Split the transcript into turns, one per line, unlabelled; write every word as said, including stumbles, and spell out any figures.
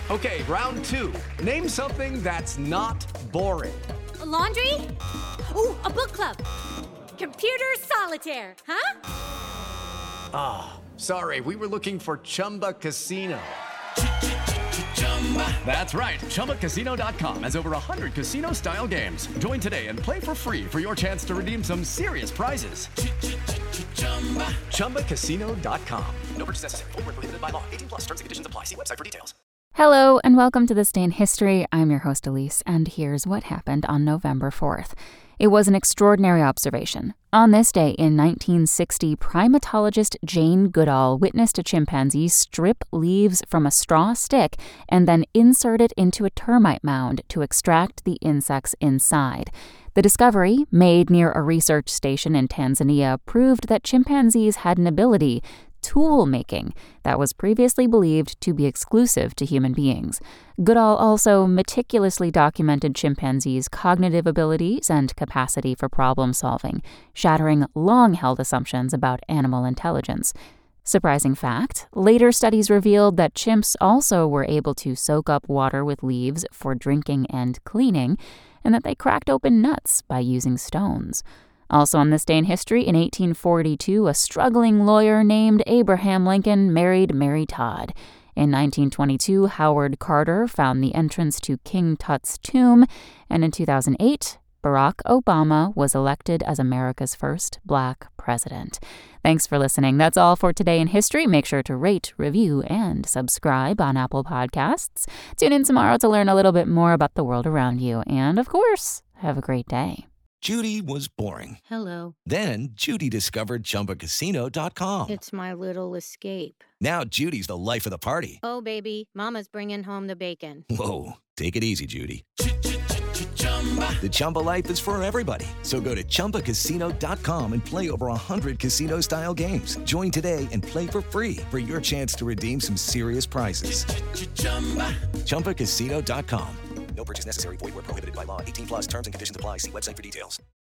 Okay, round two. Name something that's not boring.
A laundry? Ooh, a book club. Computer solitaire, huh?
Ah, oh, sorry, we were looking for Chumba Casino. That's right, Chumba Casino dot com has over one hundred casino-style games. Join today and play for free for your chance to redeem some serious prizes. Chumba Casino dot com. No purchase necessary. Void where prohibited by law. eighteen plus. Terms and conditions apply. See website for details.
Hello, and welcome to This Day in History. I'm your host, Elise, and here's what happened on November fourth. It was an extraordinary observation. On this day in nineteen sixty, primatologist Jane Goodall witnessed a chimpanzee strip leaves from a straw stick and then insert it into a termite mound to extract the insects inside. The discovery, made near a research station in Tanzania, proved that chimpanzees had an ability, tool making, that was previously believed to be exclusive to human beings. Goodall also meticulously documented chimpanzees' cognitive abilities and capacity for problem solving, shattering long-held assumptions about animal intelligence. Surprising fact, later studies revealed that chimps also were able to soak up water with leaves for drinking and cleaning, and that they cracked open nuts by using stones. Also on this day in history, in eighteen forty-two, a struggling lawyer named Abraham Lincoln married Mary Todd. In nineteen twenty-two, Howard Carter found the entrance to King Tut's tomb. And in two thousand eight, Barack Obama was elected as America's first black president. Thanks for listening. That's all for Today in History. Make sure to rate, review, and subscribe on Apple Podcasts. Tune in tomorrow to learn a little bit more about the world around you. And, of course, have a great day.
Judy was boring.
Hello.
Then Judy discovered Chumba Casino dot com.
It's my little escape.
Now Judy's the life of the party.
Oh, baby, mama's bringing home the bacon.
Whoa, take it easy, Judy. The Chumba life is for everybody. So go to Chumba Casino dot com and play over one hundred casino-style games. Join today and play for free for your chance to redeem some serious prizes. Chumba Casino dot com. No purchase necessary. Void where prohibited by law. eighteen plus terms and conditions apply. See website for details.